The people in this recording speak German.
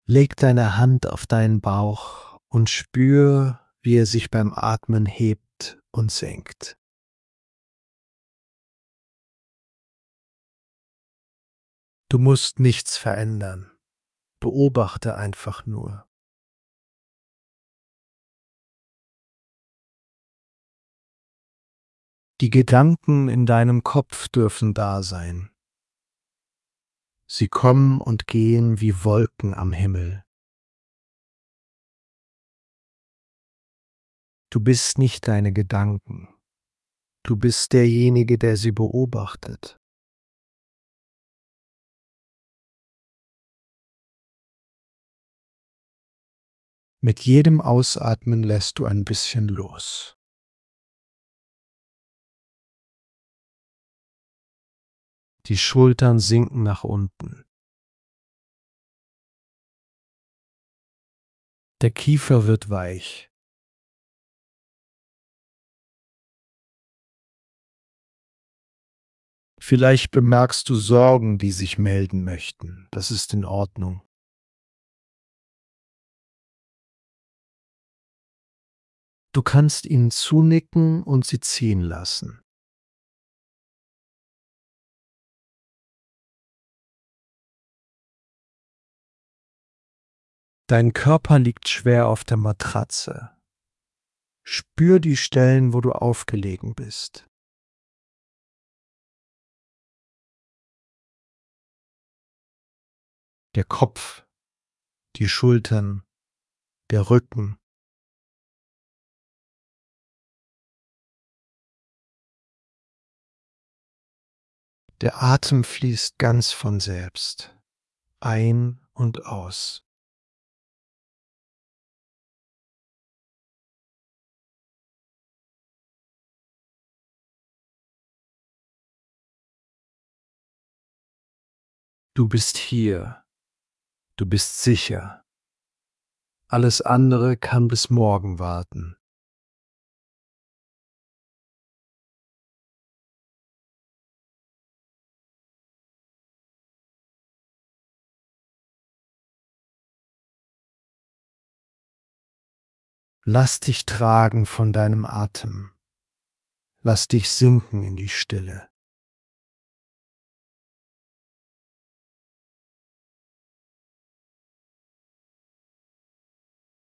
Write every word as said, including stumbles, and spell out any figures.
Leg deine Hand auf deinen Bauch und spür, wie er sich beim Atmen hebt und senkt. Du musst nichts verändern. Beobachte einfach nur. Die Gedanken in deinem Kopf dürfen da sein. Sie kommen und gehen wie Wolken am Himmel. Du bist nicht deine Gedanken. Du bist derjenige, der sie beobachtet. Mit jedem Ausatmen lässt du ein bisschen los. Die Schultern sinken nach unten. Der Kiefer wird weich. Vielleicht bemerkst du Sorgen, die sich melden möchten. Das ist in Ordnung. Du kannst ihnen zunicken und sie ziehen lassen. Dein Körper liegt schwer auf der Matratze. Spür die Stellen, wo du aufgelegen bist. Der Kopf, die Schultern, der Rücken. Der Atem fließt ganz von selbst, ein und aus. Du bist hier. Du bist sicher. Alles andere kann bis morgen warten. Lass dich tragen von deinem Atem. Lass dich sinken in die Stille.